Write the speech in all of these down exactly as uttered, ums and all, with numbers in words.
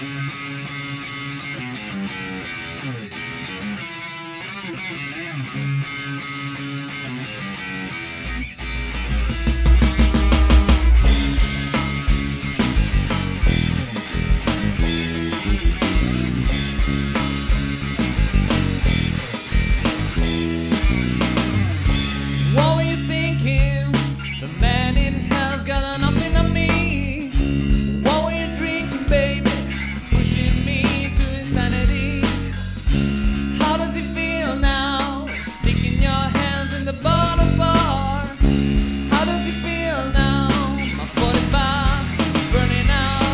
What were you thinking? The man in hell's got nothing on me. What were you drinking, baby? Pushing me to insanity. How does it feel now? Sticking your hands in the bottle bar. How does it feel now? My forty-five burning out.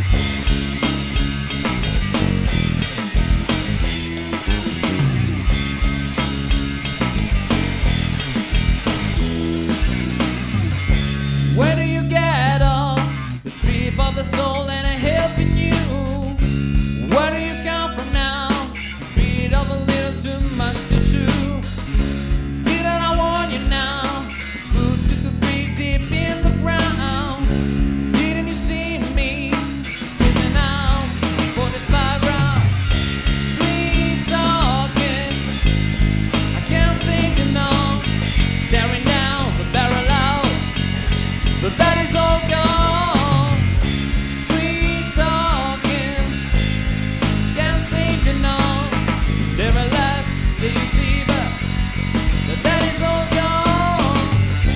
Where do you get all the trip of the soul and I helping you? Where do you come from now? Beat of a little too much to chew. Didn't I warn you now? Put two to three deep in the ground. Didn't you see me? Squeezing out forty-five round. Sweet talking, I can't sing you know. Staring down the barrel out, but that is all gone. Sweet talking, can't seem to know. Never last, see you see, but, but that is all gone.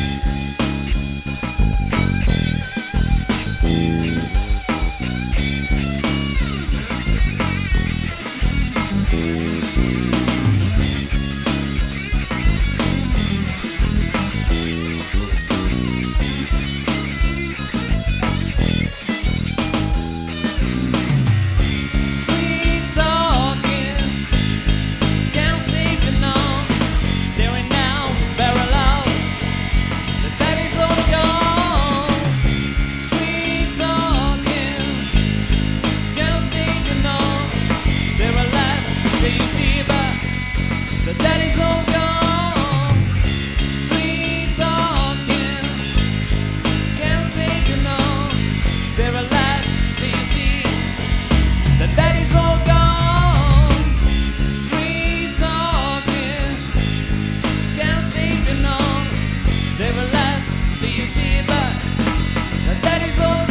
Sweet talking, can't seem to know. Staring down the barrel out, but that is all gone. Sweet talking, can't seem to know. Never last, see you see, but, but that is all gone. Sweet talking, can't seem to know. Never last, see you see, that that is all gone. Sweet talking, can't seem to know. Never last, see you see, but that that is all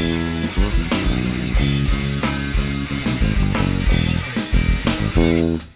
gone.